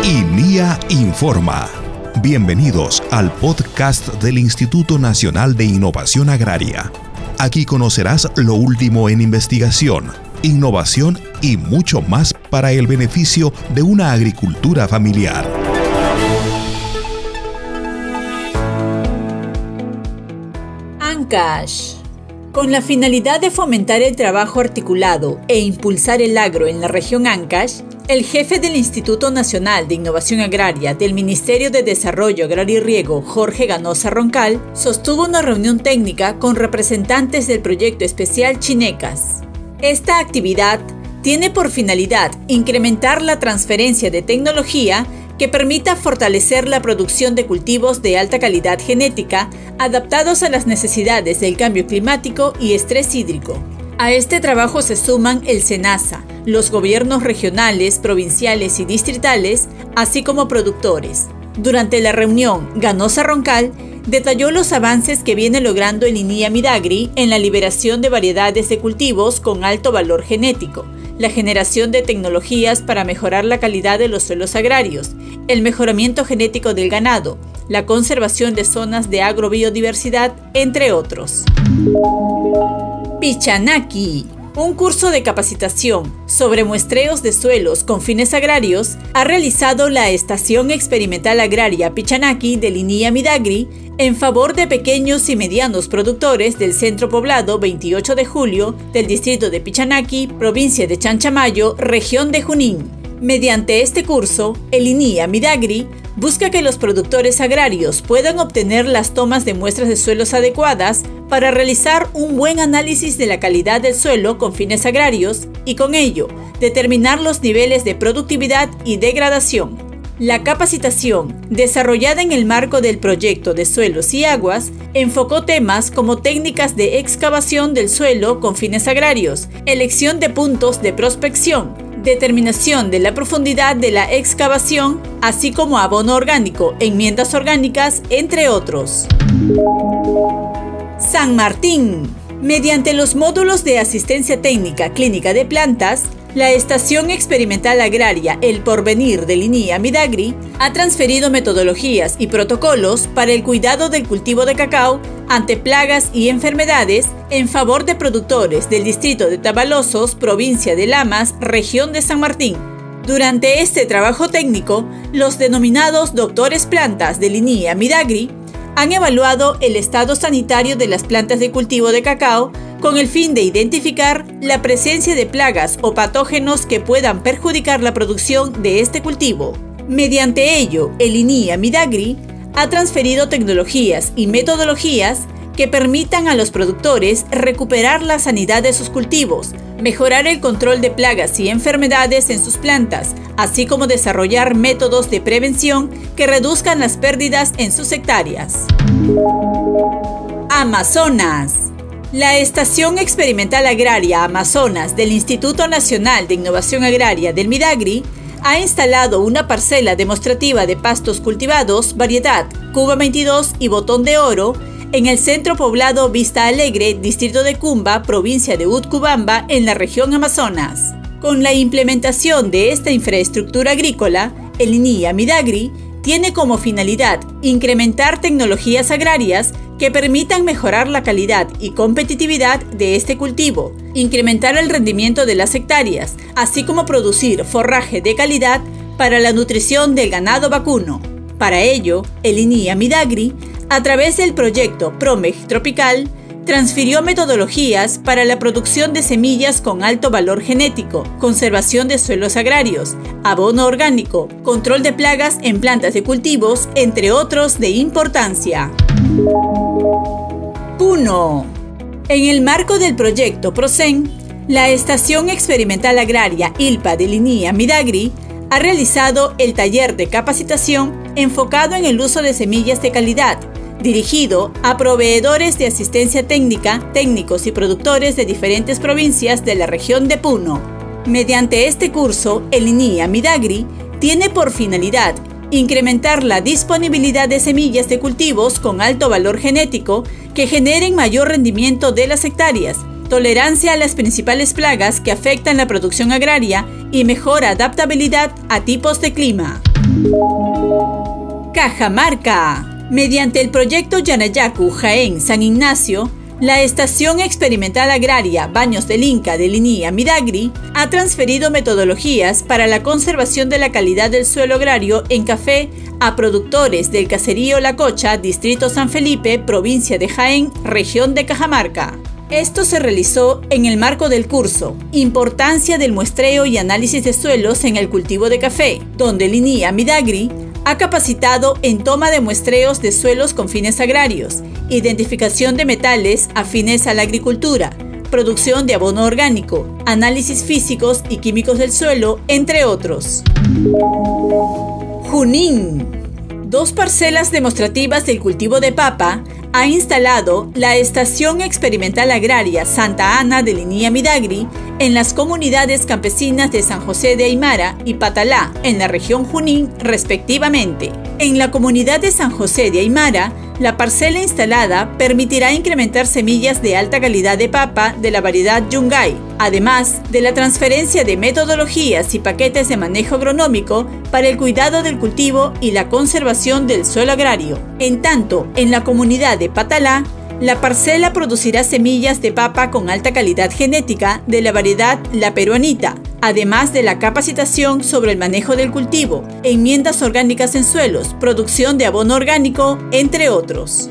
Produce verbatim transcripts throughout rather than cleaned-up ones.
I N I A Informa. Bienvenidos al podcast del Instituto Nacional de Innovación Agraria. Aquí conocerás lo último en investigación, innovación y mucho más para el beneficio de una agricultura familiar. Ancash. Con la finalidad de fomentar el trabajo articulado e impulsar el agro en la región Ancash, el jefe del Instituto Nacional de Innovación Agraria del Ministerio de Desarrollo Agrario y Riego, Jorge Ganosa Roncal, sostuvo una reunión técnica con representantes del proyecto especial Chinecas. Esta actividad tiene por finalidad incrementar la transferencia de tecnología que permita fortalecer la producción de cultivos de alta calidad genética adaptados a las necesidades del cambio climático y estrés hídrico. A este trabajo se suman el SENASA, los gobiernos regionales, provinciales y distritales, así como productores. Durante la reunión, Ganosa Roncal detalló los avances que viene logrando el I N I A Midagri en la liberación de variedades de cultivos con alto valor genético, la generación de tecnologías para mejorar la calidad de los suelos agrarios, el mejoramiento genético del ganado, la conservación de zonas de agrobiodiversidad, entre otros. Pichanaki. Un curso de capacitación sobre muestreos de suelos con fines agrarios ha realizado la Estación Experimental Agraria Pichanaki del I N I A Midagri en favor de pequeños y medianos productores del Centro Poblado veintiocho de julio del distrito de Pichanaki, provincia de Chanchamayo, región de Junín. Mediante este curso, el I N I A Midagri busca que los productores agrarios puedan obtener las tomas de muestras de suelos adecuadas para realizar un buen análisis de la calidad del suelo con fines agrarios y con ello determinar los niveles de productividad y degradación. La capacitación, desarrollada en el marco del proyecto de suelos y aguas, enfocó temas como técnicas de excavación del suelo con fines agrarios, elección de puntos de prospección, determinación de la profundidad de la excavación, así como abono orgánico, enmiendas orgánicas, entre otros. San Martín. Mediante los módulos de asistencia técnica clínica de plantas, la Estación Experimental Agraria El Porvenir del I N I A Midagri ha transferido metodologías y protocolos para el cuidado del cultivo de cacao ante plagas y enfermedades en favor de productores del distrito de Tabalosos, provincia de Lamas, región de San Martín. Durante este trabajo técnico, los denominados doctores plantas del I N I A Midagri han evaluado el estado sanitario de las plantas de cultivo de cacao con el fin de identificar la presencia de plagas o patógenos que puedan perjudicar la producción de este cultivo. Mediante ello, el I N I A Midagri ha transferido tecnologías y metodologías que permitan a los productores recuperar la sanidad de sus cultivos, mejorar el control de plagas y enfermedades en sus plantas, así como desarrollar métodos de prevención que reduzcan las pérdidas en sus hectáreas. Amazonas. La Estación Experimental Agraria Amazonas del Instituto Nacional de Innovación Agraria del Midagri ha instalado una parcela demostrativa de pastos cultivados, variedad Cuba veintidós y Botón de Oro, en el centro poblado Vista Alegre, distrito de Cumba, provincia de Utcubamba, en la región Amazonas. Con la implementación de esta infraestructura agrícola, el I N I A Midagri tiene como finalidad incrementar tecnologías agrarias que permitan mejorar la calidad y competitividad de este cultivo, incrementar el rendimiento de las hectáreas, así como producir forraje de calidad para la nutrición del ganado vacuno. Para ello, el I N I A Midagri, a través del proyecto PROMEG Tropical, transfirió metodologías para la producción de semillas con alto valor genético, conservación de suelos agrarios, abono orgánico, control de plagas en plantas de cultivos, entre otros de importancia. Puno. En el marco del proyecto PROSEN, la Estación Experimental Agraria ILPA del I N I A Midagri ha realizado el taller de capacitación enfocado en el uso de semillas de calidad, dirigido a proveedores de asistencia técnica, técnicos y productores de diferentes provincias de la región de Puno. Mediante este curso, el I N I A Midagri tiene por finalidad incrementar la disponibilidad de semillas de cultivos con alto valor genético que generen mayor rendimiento de las hectáreas, tolerancia a las principales plagas que afectan la producción agraria y mejor adaptabilidad a tipos de clima. Cajamarca. Mediante el proyecto Yanayacu Jaén San Ignacio, la Estación Experimental Agraria Baños del Inca de Linia Midagri ha transferido metodologías para la conservación de la calidad del suelo agrario en café a productores del caserío La Cocha, distrito San Felipe, provincia de Jaén, región de Cajamarca. Esto se realizó en el marco del curso Importancia del muestreo y análisis de suelos en el cultivo de café, donde Linia Midagri ha capacitado en toma de muestreos de suelos con fines agrarios, identificación de metales afines a la agricultura, producción de abono orgánico, análisis físicos y químicos del suelo, entre otros. Junín. Dos parcelas demostrativas del cultivo de papa ha instalado la Estación Experimental Agraria Santa Ana de Linia Midagri en las comunidades campesinas de San José de Aymara y Patalá, en la región Junín, respectivamente. En la comunidad de San José de Aymara, la parcela instalada permitirá incrementar semillas de alta calidad de papa de la variedad Yungay, además de la transferencia de metodologías y paquetes de manejo agronómico para el cuidado del cultivo y la conservación del suelo agrario. En tanto, en la comunidad de Patalá, la parcela producirá semillas de papa con alta calidad genética de la variedad La Peruanita, además de la capacitación sobre el manejo del cultivo, enmiendas orgánicas en suelos, producción de abono orgánico, entre otros.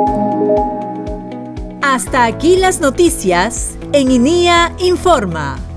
Hasta aquí las noticias en INIA Informa.